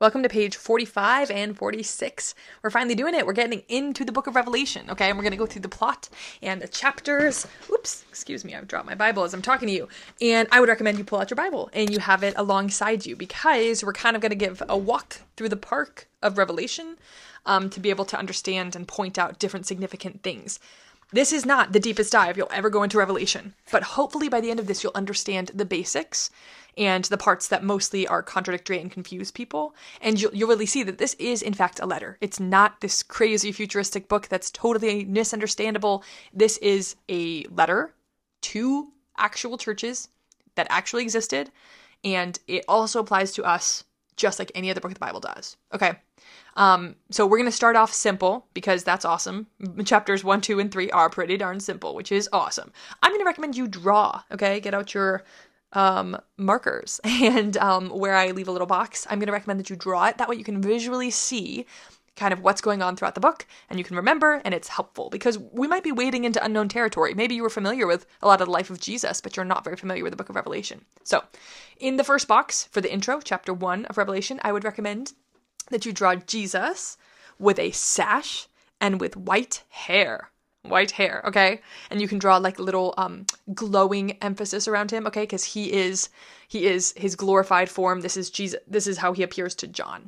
Welcome to page 45 and 46. We're finally doing it. We're getting into the book of Revelation, okay? And we're going to go through the plot and the chapters. Oops, excuse me, I've dropped my Bible as I'm talking to you. And I would recommend you pull out your Bible and you have it alongside you because we're kind of going to give a walk through the park of Revelation to be able to understand and point out different significant things. This is not the deepest dive you'll ever go into Revelation, but hopefully by the end of this you'll understand the basics and the parts that mostly are contradictory and confuse people, and you'll really see that this is in fact a letter. It's not this crazy futuristic book that's totally misunderstandable. This is a letter to actual churches that actually existed, and it also applies to us just like any other book of the Bible does. Okay. So we're going to start off simple because that's awesome. Chapters 1, 2, and 3 are pretty darn simple, which is awesome. I'm going to recommend you draw, okay? Get out your markers and where I leave a little box, I'm going to recommend that you draw it. That way you can visually see kind of what's going on throughout the book and you can remember, and it's helpful because we might be wading into unknown territory. Maybe you were familiar with a lot of the life of Jesus, but you're not very familiar with the book of Revelation. So in the first box for the intro, chapter 1 of Revelation, I would recommend that you draw Jesus with a sash and with white hair. White hair, okay? And you can draw like little glowing emphasis around him, okay? Because he is his glorified form. This is Jesus. This is how he appears to John.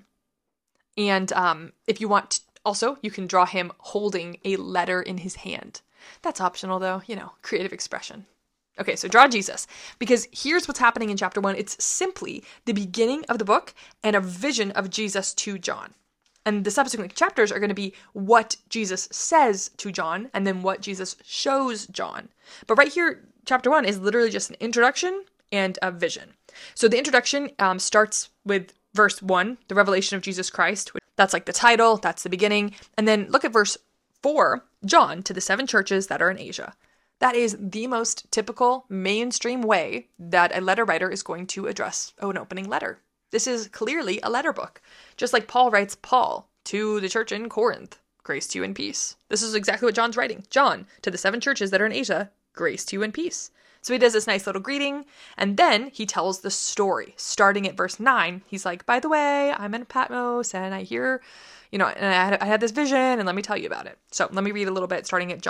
And if you want, also, you can draw him holding a letter in his hand. That's optional though, creative expression. Okay, so draw Jesus, because here's what's happening in chapter 1. It's simply the beginning of the book and a vision of Jesus to John. And the subsequent chapters are going to be what Jesus says to John and then what Jesus shows John. But right here, chapter 1 is literally just an introduction and a vision. So the introduction starts with verse 1, the revelation of Jesus Christ. That's like the title, that's the beginning. And then look at verse 4, John to the 7 churches that are in Asia. That is the most typical mainstream way that a letter writer is going to address an opening letter. This is clearly a letter book. Just like Paul writes Paul to the church in Corinth, grace to you and peace. This is exactly what John's writing. John, to the 7 churches that are in Asia, grace to you and peace. So he does this nice little greeting, and then he tells the story. Starting at verse 9, he's like, by the way, I'm in Patmos, and I hear, and I had this vision, and let me tell you about it. So let me read a little bit starting at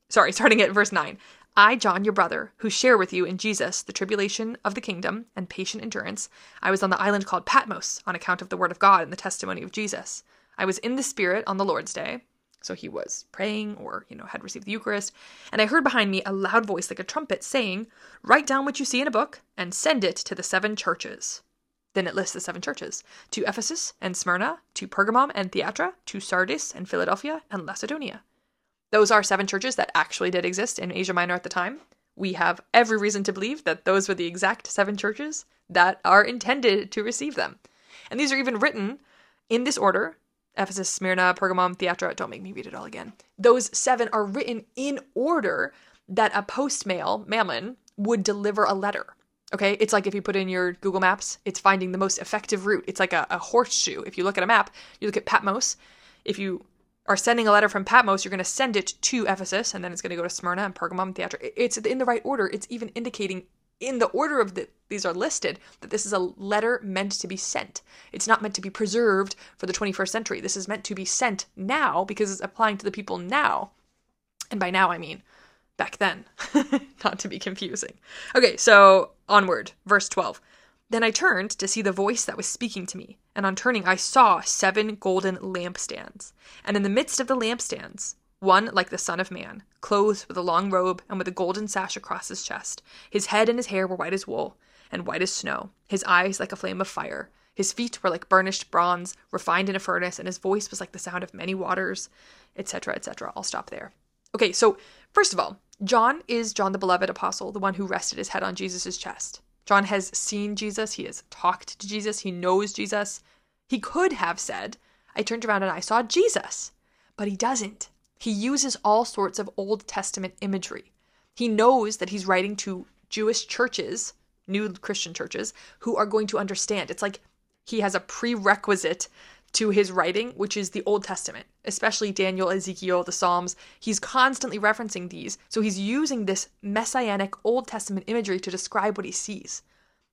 verse 9. I, John, your brother, who share with you in Jesus the tribulation of the kingdom and patient endurance, I was on the island called Patmos on account of the word of God and the testimony of Jesus. I was in the Spirit on the Lord's day. So he was praying or, had received the Eucharist. And I heard behind me a loud voice like a trumpet saying, write down what you see in a book and send it to the 7 churches. Then it lists the 7 churches. To Ephesus and Smyrna, to Pergamum and Thyatira, to Sardis and Philadelphia and Laodicea. Those are 7 churches that actually did exist in Asia Minor at the time. We have every reason to believe that those were the exact 7 churches that are intended to receive them. And these are even written in this order. Ephesus, Smyrna, Pergamum, Thyatira. Don't make me read it all again. Those 7 are written in order that a mailman would deliver a letter. Okay, it's like if you put in your Google Maps, it's finding the most effective route. It's like a horseshoe. If you look at a map, you look at Patmos. If you are sending a letter from Patmos, you're going to send it to Ephesus, and then it's going to go to Smyrna and Pergamum and Thyatira. It's in the right order. It's even indicating in the order of these are listed that this is a letter meant to be sent. It's not meant to be preserved for the 21st century. This is meant to be sent now because it's applying to the people now. And by now, I mean back then. Not to be confusing. Okay, so onward. Verse 12. Then I turned to see the voice that was speaking to me, and on turning I saw 7 golden lampstands, and in the midst of the lampstands, one like the Son of Man, clothed with a long robe and with a golden sash across his chest. His head and his hair were white as wool, and white as snow, his eyes like a flame of fire. His feet were like burnished bronze, refined in a furnace, and his voice was like the sound of many waters, etc., etc. I'll stop there. Okay, so first of all, John is John the beloved apostle, the one who rested his head on Jesus' chest. John has seen Jesus. He has talked to Jesus. He knows Jesus. He could have said, I turned around and I saw Jesus, but he doesn't. He uses all sorts of Old Testament imagery. He knows that he's writing to Jewish churches, new Christian churches, who are going to understand. It's like he has a prerequisite to his writing, which is the Old Testament, especially Daniel, Ezekiel, the Psalms. He's constantly referencing these. So he's using this messianic Old Testament imagery to describe what he sees.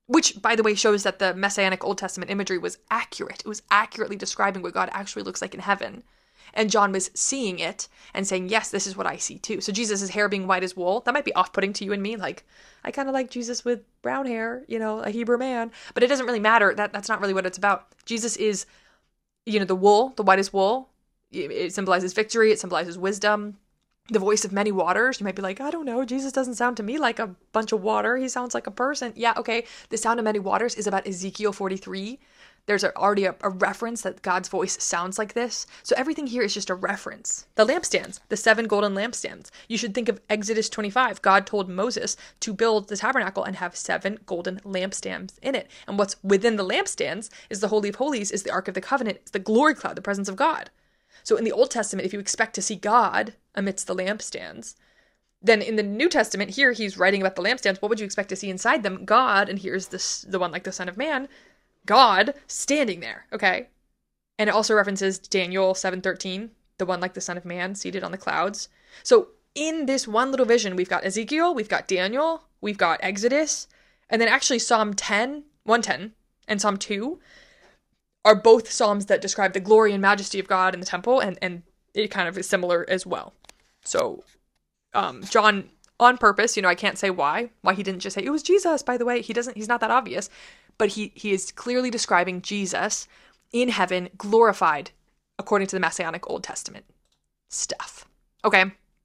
which, by the way, shows that the Messianic Old Testament imagery was accurate. It was accurately describing what God actually looks like in heaven. And John was seeing it and saying, yes, this is what I see too. So Jesus' hair being white as wool, that might be off-putting to you and me. Like, I kind of like Jesus with brown hair, a Hebrew man. But it doesn't really matter. That's not really what it's about. Jesus is, the wool, the white as wool. It symbolizes victory. It symbolizes wisdom. The voice of many waters. You might be like, I don't know. Jesus doesn't sound to me like a bunch of water. He sounds like a person. Yeah, okay. The sound of many waters is about Ezekiel 43. There's already a reference that God's voice sounds like this. So everything here is just a reference. The lampstands, the 7 golden lampstands. You should think of Exodus 25. God told Moses to build the tabernacle and have 7 golden lampstands in it. And what's within the lampstands is the Holy of Holies, is the Ark of the Covenant, is the glory cloud, the presence of God. So in the Old Testament, if you expect to see God amidst the lampstands, then in the New Testament, here he's writing about the lampstands. What would you expect to see inside them? God, and here's the one like the Son of Man, God standing there, okay? And it also references Daniel 7:13, the one like the Son of Man seated on the clouds. So in this one little vision, we've got Ezekiel, we've got Daniel, we've got Exodus, and then actually Psalm 110, and Psalm 2 are both psalms that describe the glory and majesty of God in the temple, and it kind of is similar as well. So John, on purpose, I can't say why he didn't just say, it was Jesus, by the way. He's not that obvious. But he is clearly describing Jesus in heaven, glorified, according to the Messianic Old Testament stuff. Okay.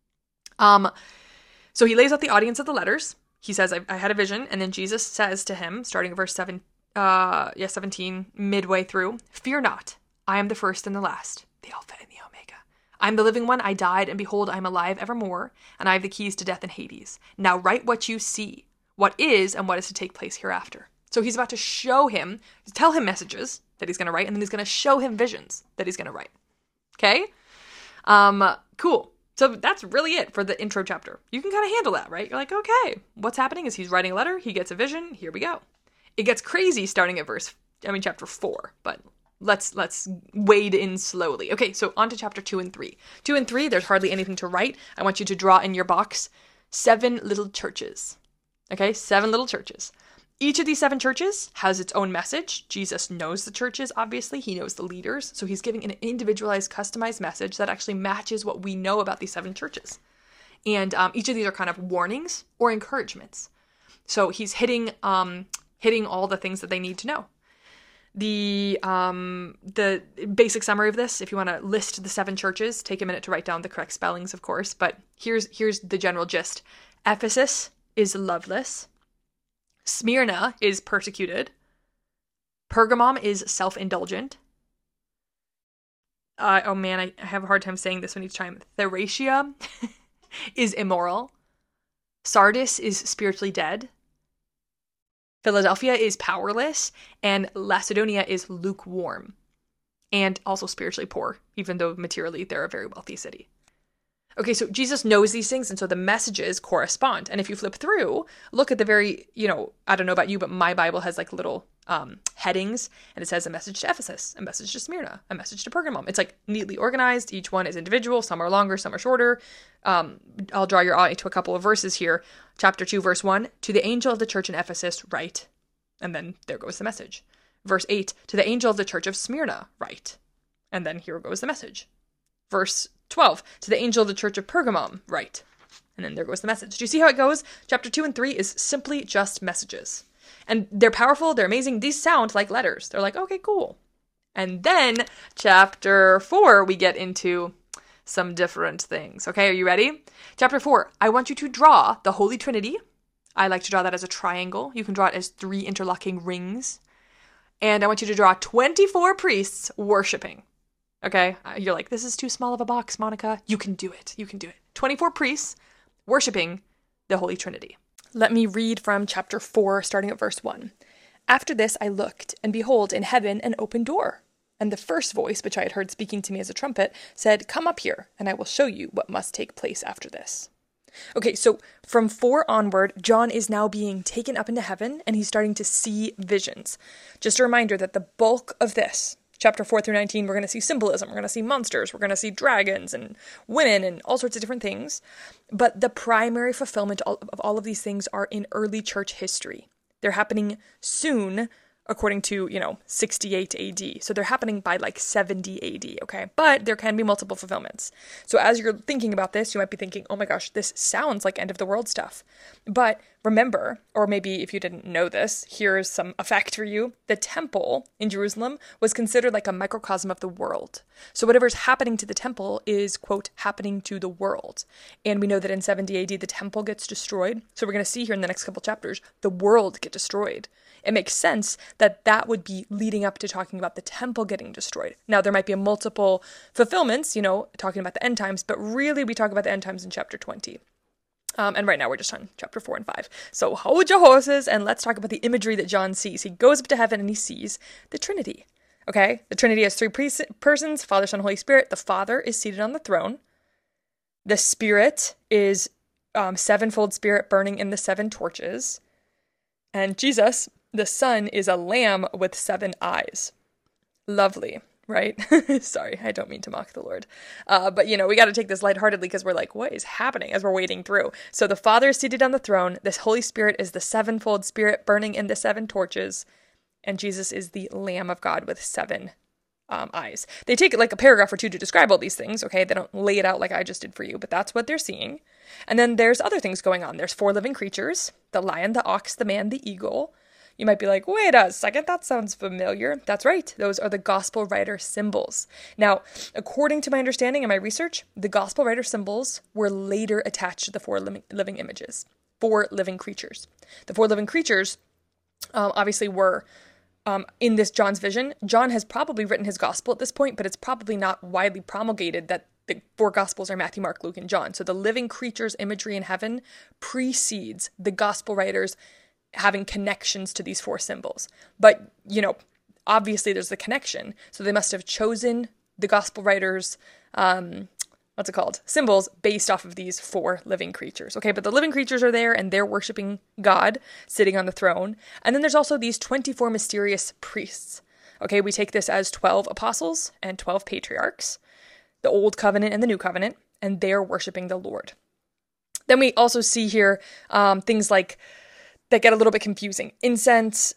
So he lays out the audience of the letters. He says, I had a vision. And then Jesus says to him, starting at verse 17, midway through, fear not, I am the first and the last, the Alpha and the Omega. I am the living one. I died, and behold, I am alive evermore, and I have the keys to death and Hades. Now write what you see, what is and what is to take place hereafter. So he's about to tell him messages that he's going to write, and then he's going to show him visions that he's going to write. Okay? Cool. So that's really it for the intro chapter. You can kind of handle that, right? You're like, okay, what's happening is he's writing a letter, he gets a vision, here we go. It gets crazy starting at chapter 4, but let's wade in slowly. Okay, so on to chapter 2 and 3. 2 and 3, there's hardly anything to write. I want you to draw in your box 7 little churches. Okay, 7 little churches. Each of these 7 churches has its own message. Jesus knows the churches, obviously. He knows the leaders. So he's giving an individualized, customized message that actually matches what we know about these 7 churches. And each of these are kind of warnings or encouragements. So he's hitting all the things that they need to know. The basic summary of this, if you want to list the 7 churches, take a minute to write down the correct spellings, of course. But here's the general gist. Ephesus is loveless. Smyrna is persecuted. Pergamum is self-indulgent. Oh man, I have a hard time saying this one each time. Theracia is immoral. Sardis is spiritually dead. Philadelphia is powerless. And Lacedonia is lukewarm. And also spiritually poor, even though materially they're a very wealthy city. Okay, so Jesus knows these things, and so the messages correspond. And if you flip through, look at the very, I don't know about you, but my Bible has like little headings, and it says a message to Ephesus, a message to Smyrna, a message to Pergamum. It's like neatly organized. Each one is individual. Some are longer, some are shorter. I'll draw your eye to a couple of verses here. Chapter 2, verse 1, to the angel of the church in Ephesus, write. And then there goes the message. Verse 8, to the angel of the church of Smyrna, write. And then here goes the message. Verse 12, to the angel of the church of Pergamum, write. And then there goes the message. Do you see how it goes? Chapter 2 and 3 is simply just messages. And they're powerful, they're amazing. These sound like letters. They're like, okay, cool. And then chapter 4, we get into some different things. Okay, are you ready? Chapter 4, I want you to draw the Holy Trinity. I like to draw that as a triangle. You can draw it as 3 interlocking rings. And I want you to draw 24 priests worshiping. Okay, you're like, this is too small of a box, Monica. You can do it. You can do it. 24 priests worshiping the Holy Trinity. Let me read from chapter 4, starting at verse 1. After this I looked, and behold, in heaven an open door. And the first voice, which I had heard speaking to me as a trumpet, said, come up here, and I will show you what must take place after this. Okay, so from 4 onward, John is now being taken up into heaven, and he's starting to see visions. Just a reminder that the bulk of this, chapter 4 through 19, we're going to see symbolism, we're going to see monsters, we're going to see dragons and women and all sorts of different things. But the primary fulfillment of all of these things are in early church history. They're happening soon, according to, 68 AD. So they're happening by like 70 AD, okay? But there can be multiple fulfillments. So as you're thinking about this, you might be thinking, oh my gosh, this sounds like end of the world stuff. But remember, or maybe if you didn't know this, here's a fact for you. The temple in Jerusalem was considered like a microcosm of the world. So whatever's happening to the temple is, quote, happening to the world. And we know that in 70 AD, the temple gets destroyed. So we're going to see here in the next couple chapters, the world get destroyed. It makes sense that that would be leading up to talking about the temple getting destroyed. Now, there might be multiple fulfillments, talking about the end times, but really we talk about the end times in chapter 20. And right now we're just on chapter 4 and 5. So hold your horses and let's talk about the imagery that John sees. He goes up to heaven and he sees the Trinity. Okay? The Trinity has three persons, Father, Son, Holy Spirit. The Father is seated on the throne. The Spirit is sevenfold Spirit burning in the 7 torches. And Jesus, the Son, is a lamb with 7 eyes. Lovely, right? Sorry, I don't mean to mock the Lord. But, we got to take this lightheartedly because we're like, what is happening as we're wading through? So the Father is seated on the throne. This Holy Spirit is the sevenfold Spirit burning in the 7 torches. And Jesus is the Lamb of God with 7 eyes. They take like a paragraph or two to describe all these things, okay? They don't lay it out like I just did for you, but that's what they're seeing. And then there's other things going on. There's 4 living creatures, the lion, the ox, the man, the eagle. You might be like, wait a second, that sounds familiar. That's right. Those are the gospel writer symbols. Now, according to my understanding and my research, the gospel writer symbols were later attached to the 4 living images, 4 living creatures. The 4 living creatures obviously were in this John's vision. John has probably written his gospel at this point, but it's probably not widely promulgated that the 4 gospels are Matthew, Mark, Luke, and John. So the living creatures imagery in heaven precedes the gospel writers having connections to these 4 symbols. But, obviously there's the connection. So they must have chosen the gospel writers, symbols based off of these 4 living creatures. Okay, but the living creatures are there and they're worshiping God sitting on the throne. And then there's also these 24 mysterious priests. Okay, we take this as 12 apostles and 12 patriarchs, the old covenant and the new covenant, and they're worshiping the Lord. Then we also see here things like that get a little bit confusing. Incense,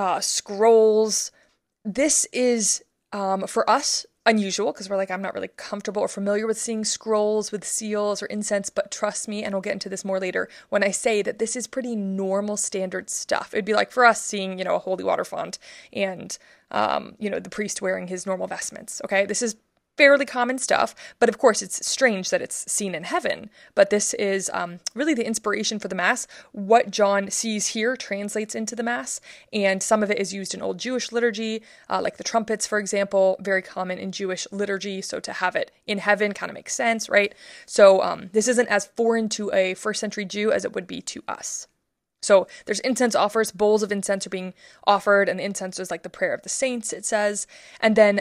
scrolls. This is, for us, unusual because we're like, I'm not really comfortable or familiar with seeing scrolls with seals or incense, but trust me, and we'll get into this more later, when I say that this is pretty normal standard stuff. It'd be like for us seeing, a holy water font and, the priest wearing his normal vestments. Okay, this is fairly common stuff, but of course it's strange that it's seen in heaven. But this is really the inspiration for the Mass. What John sees here translates into the Mass, and some of it is used in Old Jewish liturgy, like the trumpets, for example, very common in Jewish liturgy, so to have it in heaven kind of makes sense, right? So this isn't as foreign to a first century Jew as it would be to us. So there's incense offers, bowls of incense are being offered, and the incense is like the prayer of the saints, it says. And then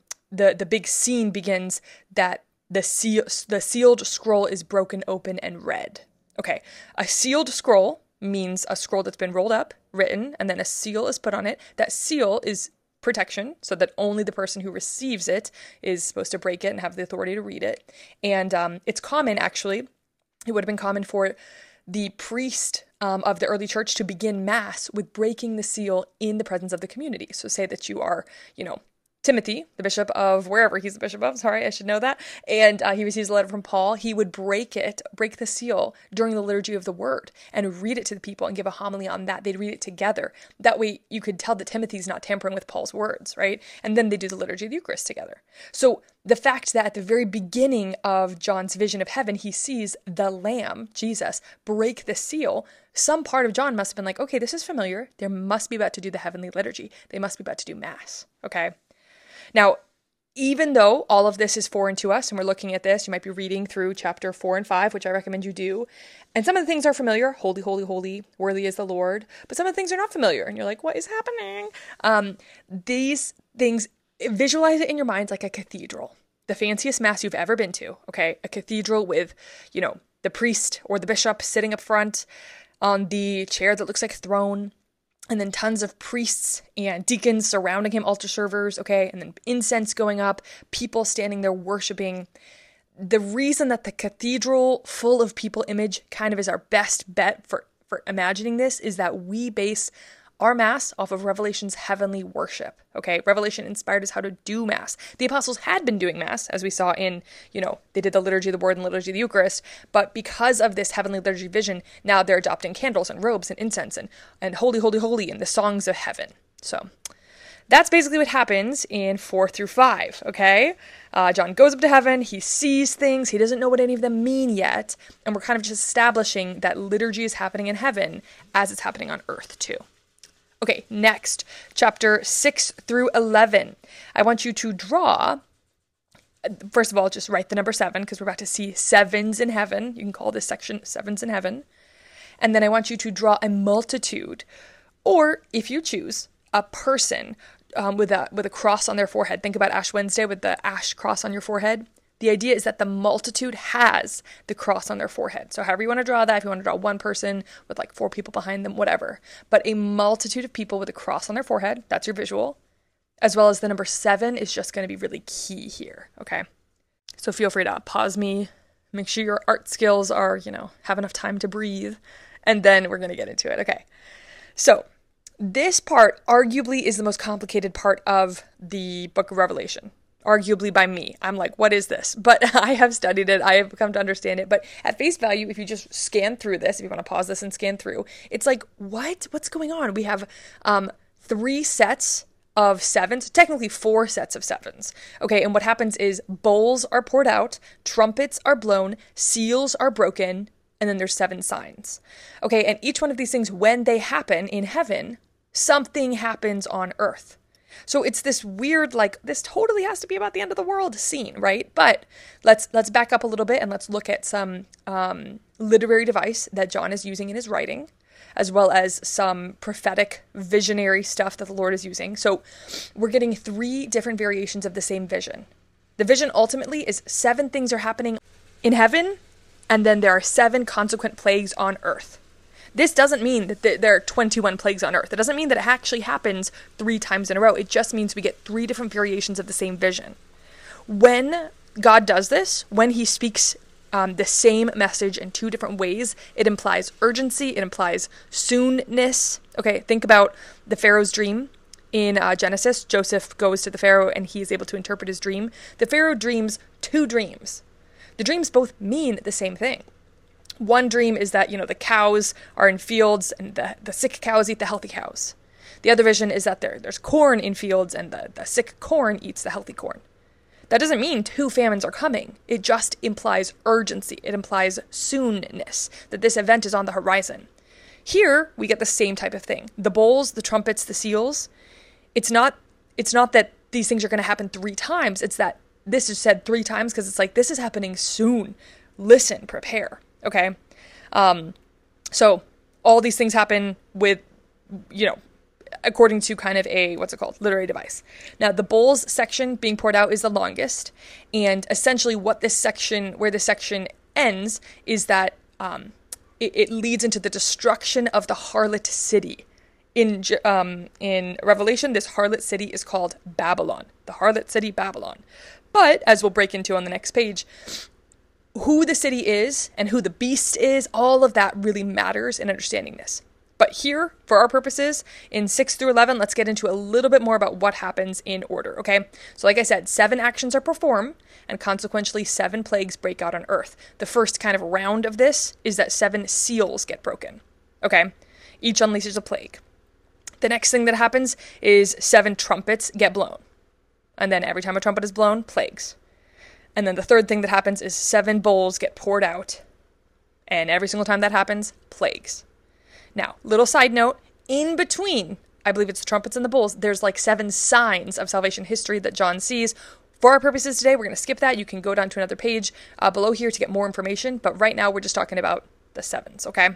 the big scene begins that the sealed scroll is broken open and read. Okay, a sealed scroll means a scroll that's been rolled up, written, and then a seal is put on it. That seal is protection, so that only the person who receives it is supposed to break it and have the authority to read it. And it's common, actually, it would have been common for the priest of the early church to begin Mass with breaking the seal in the presence of the community. So say that you are, Timothy, the bishop of wherever he's the bishop of, sorry, I should know that, and he receives a letter from Paul. He would break the seal during the liturgy of the word and read it to the people and give a homily on that. They'd read it together. That way you could tell that Timothy's not tampering with Paul's words, right? And then they do the liturgy of the Eucharist together. So the fact that at the very beginning of John's vision of heaven, he sees the Lamb, Jesus, break the seal, some part of John must have been like, okay, this is familiar. They must be about to do the heavenly liturgy. They must be about to do Mass, okay? Now, even though all of this is foreign to us, and we're looking at this, you might be reading through chapter 4 and 5, which I recommend you do, and some of the things are familiar, holy, holy, holy, worthy is the Lord, but some of the things are not familiar, and you're like, what is happening? These things, visualize it in your mind like a cathedral, the fanciest Mass you've ever been to, okay? A cathedral with, the priest or the bishop sitting up front on the chair that looks like a throne, and then tons of priests and deacons surrounding him, altar servers, okay? And then incense going up, people standing there worshiping. The reason that the cathedral full of people image kind of is our best bet for for imagining this is that we base our Mass off of Revelation's heavenly worship, okay? Revelation inspired us how to do Mass. The apostles had been doing Mass, as we saw in, they did the Liturgy of the Word and Liturgy of the Eucharist, but because of this heavenly liturgy vision, now they're adopting candles and robes and incense and holy, holy, holy, and the songs of heaven. So that's basically what happens in 4 through 5, okay? John goes up to heaven, he sees things, he doesn't know what any of them mean yet, and we're kind of just establishing that liturgy is happening in heaven as it's happening on earth too. Okay, next, chapter 6 through 11. I want you to draw, first of all, just write the number 7, because we're about to see sevens in heaven. You can call this section Sevens in Heaven. And then I want you to draw a multitude, or if you choose, a person with a cross on their forehead. Think about Ash Wednesday with the ash cross on your forehead. The idea is that the multitude has the cross on their forehead. So however you want to draw that, if you want to draw one person with like 4 people behind them, whatever. But a multitude of people with a cross on their forehead, that's your visual. As well as the number 7 is just going to be really key here, okay? So feel free to pause me, make sure your art skills are, have enough time to breathe, and then we're going to get into it, okay? So this part arguably is the most complicated part of the book of Revelation. Arguably by me. I'm like, what is this? But I have studied it. I have come to understand it. But at face value, if you just scan through this, if you want to pause this and scan through, it's like, what? What's going on? We have 3 sets of 7s, technically 4 sets of 7s. Okay, and what happens is bowls are poured out, trumpets are blown, seals are broken, and then there's 7 signs. Okay, and each one of these things, when they happen in heaven, something happens on earth. So it's this weird, this totally has to be about the end of the world scene, right? But let's back up a little bit and let's look at some literary device that John is using in his writing, as well as some prophetic visionary stuff that the Lord is using. So we're getting 3 different variations of the same vision. The vision ultimately is 7 things are happening in heaven, and then there are 7 consequent plagues on earth. This doesn't mean that there are 21 plagues on earth. It doesn't mean that it actually happens 3 times in a row. It just means we get 3 different variations of the same vision. When God does this, when he speaks the same message in 2 different ways, it implies urgency, it implies soonness. Okay, think about the Pharaoh's dream in Genesis. Joseph goes to the Pharaoh and he is able to interpret his dream. The Pharaoh dreams 2 dreams. The dreams both mean the same thing. One dream is that, the cows are in fields and the sick cows eat the healthy cows. The other vision is that there's corn in fields and the sick corn eats the healthy corn. That doesn't mean 2 famines are coming. It just implies urgency. It implies soonness, that this event is on the horizon. Here, we get the same type of thing. The bowls, the trumpets, the seals. It's not that these things are going to happen 3 times. It's that this is said 3 times because it's like, this is happening soon. Listen, prepare. Okay, so all these things happen with, according to kind of a, literary device. Now, the bowls section being poured out is the longest, and essentially where this section ends is that it leads into the destruction of the harlot city. In Revelation, this harlot city is called Babylon, the harlot city Babylon. But, as we'll break into on the next page, who the city is and who the beast is, all of that really matters in understanding this. But here, for our purposes, in 6 through 11, let's get into a little bit more about what happens in order, okay? So like I said, 7 actions are performed, and consequently 7 plagues break out on earth. The first kind of round of this is that 7 seals get broken, okay? Each unleashes a plague. The next thing that happens is 7 trumpets get blown. And then every time a trumpet is blown, plagues. And then the third thing that happens is 7 bowls get poured out. And every single time that happens, plagues. Now, little side note, in between, I believe it's the trumpets and the bowls, there's 7 signs of salvation history that John sees. For our purposes today, we're going to skip that. You can go down to another page below here to get more information. But right now, we're just talking about the 7s, okay?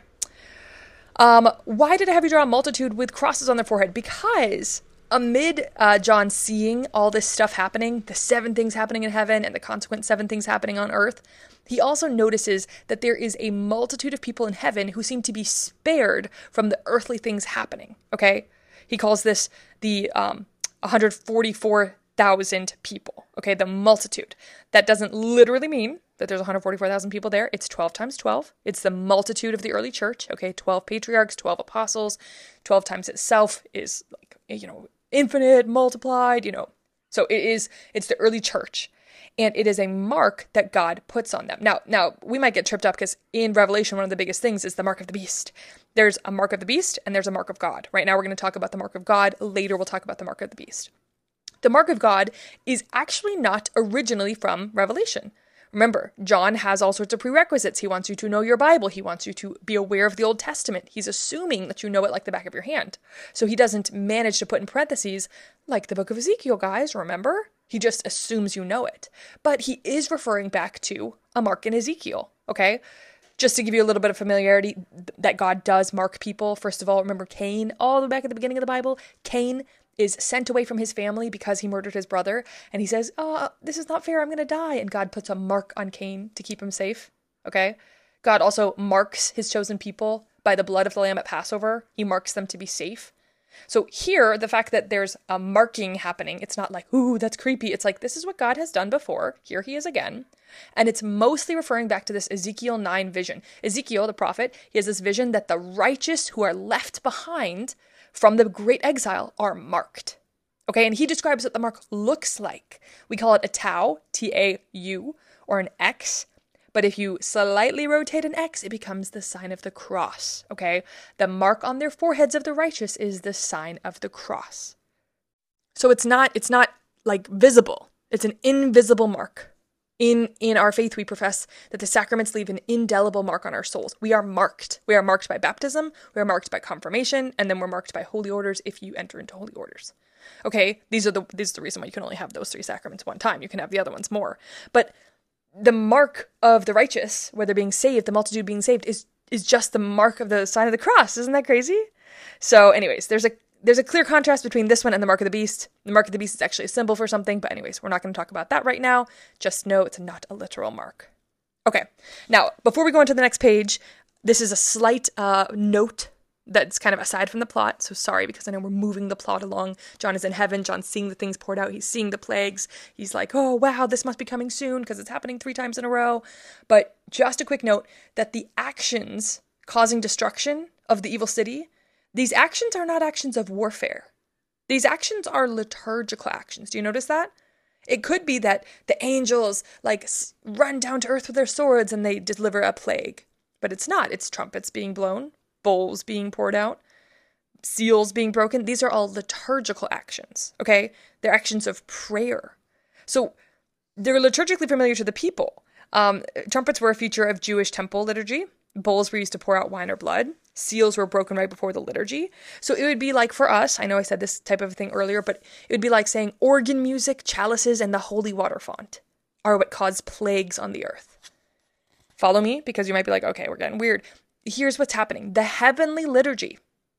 Why did I have you draw a multitude with crosses on their forehead? Because amid John seeing all this stuff happening, the 7 things happening in heaven and the consequent 7 things happening on earth, he also notices that there is a multitude of people in heaven who seem to be spared from the earthly things happening, okay? He calls this the 144 144,000 people. Okay, the multitude. That doesn't literally mean that there's 144,000 people there. It's 12 times 12. It's the multitude of the early church. Okay, 12 patriarchs, 12 apostles. 12 times itself is like, infinite, multiplied, So it's the early church. And it is a mark that God puts on them. Now we might get tripped up because in Revelation, one of the biggest things is the mark of the beast. There's a mark of the beast and there's a mark of God. Right now we're going to talk about the mark of God. Later we'll talk about the mark of the beast. The mark of God is actually not originally from Revelation. Remember, John has all sorts of prerequisites. He wants you to know your Bible. He wants you to be aware of the Old Testament. He's assuming that you know it like the back of your hand. So he doesn't manage to put in parentheses, like the book of Ezekiel, guys, remember? He just assumes you know it. But he is referring back to a mark in Ezekiel, okay? Just to give you a little bit of familiarity that God does mark people. First of all, remember Cain, all the way back at the beginning of the Bible, Cain is sent away from his family because he murdered his brother. And he says, oh, this is not fair, I'm going to die. And God puts a mark on Cain to keep him safe, okay? God also marks his chosen people by the blood of the lamb at Passover. He marks them to be safe. So here, the fact that there's a marking happening, it's not like, ooh, that's creepy. It's like, this is what God has done before. Here he is again. And it's mostly referring back to this Ezekiel 9 vision. Ezekiel, the prophet, he has this vision that the righteous who are left behind from the great exile are marked. Okay, and he describes what the mark looks like. We call it a tau, T-A-U, or an X. But if you slightly rotate an X, it becomes the sign of the cross, okay? The mark on their foreheads of the righteous is the sign of the cross. So it's not like visible. It's an invisible mark. In our faith, we profess that the sacraments leave an indelible mark on our souls. We are marked. We are marked by baptism, we are marked by confirmation, and then we're marked by holy orders if you enter into holy orders. Okay, this is the reason why you can only have those 3 sacraments one time. You can have the other ones more. But the mark of the righteous, where they're being saved, the multitude being saved, is just the mark of the sign of the cross. Isn't that crazy? So anyways, there's a clear contrast between this one and the mark of the beast. The mark of the beast is actually a symbol for something, but anyways, we're not going to talk about that right now. Just know it's not a literal mark. Okay, now, before we go into the next page, this is a slight note that's kind of aside from the plot, so sorry, because I know we're moving the plot along. John is in heaven, John's seeing the things poured out, he's seeing the plagues, he's like, oh wow, this must be coming soon, because it's happening 3 times in a row. But just a quick note, that the actions causing destruction of the evil city, these actions are not actions of warfare. These actions are liturgical actions. Do you notice that? It could be that the angels run down to earth with their swords and they deliver a plague. But it's not. It's trumpets being blown, bowls being poured out, seals being broken. These are all liturgical actions, okay? They're actions of prayer. So they're liturgically familiar to the people. Trumpets were a feature of Jewish temple liturgy. Bowls were used to pour out wine or blood. Seals were broken right before the liturgy. So it would be like for us, I know I said this type of thing earlier, but it would be like saying organ music, chalices, and the holy water font are what caused plagues on the earth. Follow me? Because you might be like, okay, we're getting weird. Here's what's happening. The heavenly liturgy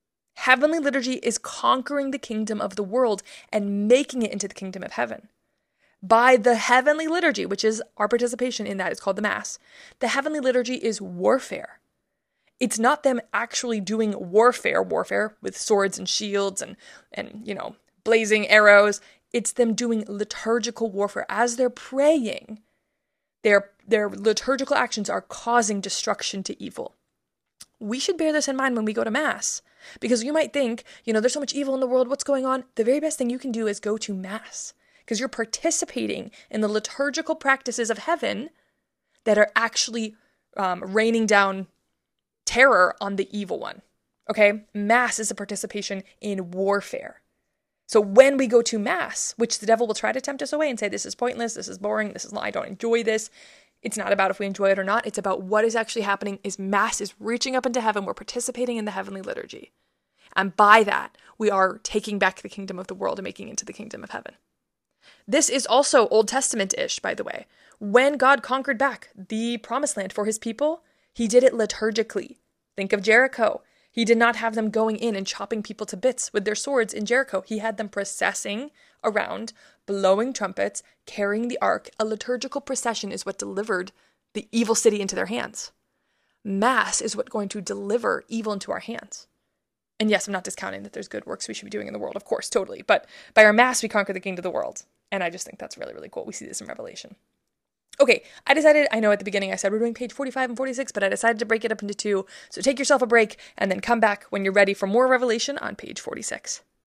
is conquering the kingdom of the world and making it into the kingdom of heaven. By the heavenly liturgy, which is our participation in that, it's called the Mass. The heavenly liturgy is warfare. It's not them actually doing warfare with swords and shields and blazing arrows. It's them doing liturgical warfare. As they're praying, their liturgical actions are causing destruction to evil. We should bear this in mind when we go to Mass. Because you might think, there's so much evil in the world, what's going on? The very best thing you can do is go to Mass. Because you're participating in the liturgical practices of heaven that are actually raining down terror on the evil one. Okay? Mass is a participation in warfare. So when we go to Mass, which the devil will try to tempt us away and say, this is pointless, this is boring, I don't enjoy this. It's not about if we enjoy it or not. It's about what is actually happening is Mass is reaching up into heaven. We're participating in the heavenly liturgy. And by that, we are taking back the kingdom of the world and making it into the kingdom of heaven. This is also Old Testament-ish, by the way. When God conquered back the promised land for his people, he did it liturgically. Think of Jericho. He did not have them going in and chopping people to bits with their swords in Jericho. He had them processing around, blowing trumpets, carrying the ark. A liturgical procession is what delivered the evil city into their hands. Mass is what's going to deliver evil into our hands. And yes, I'm not discounting that there's good works we should be doing in the world, of course, totally. But by our Mass, we conquer the kingdom of the world. And I just think that's really, really cool. We see this in Revelation. Okay, I know at the beginning I said we're doing page 45 and 46, but I decided to break it up into 2. So take yourself a break and then come back when you're ready for more Revelation on page 46.